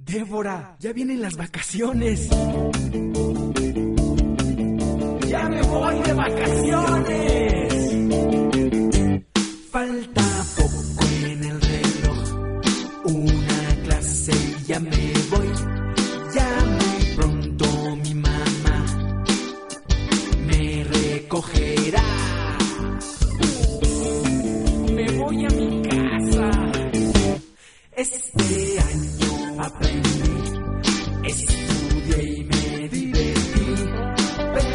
Débora, ya vienen las vacaciones. ¡Ya me voy de vacaciones!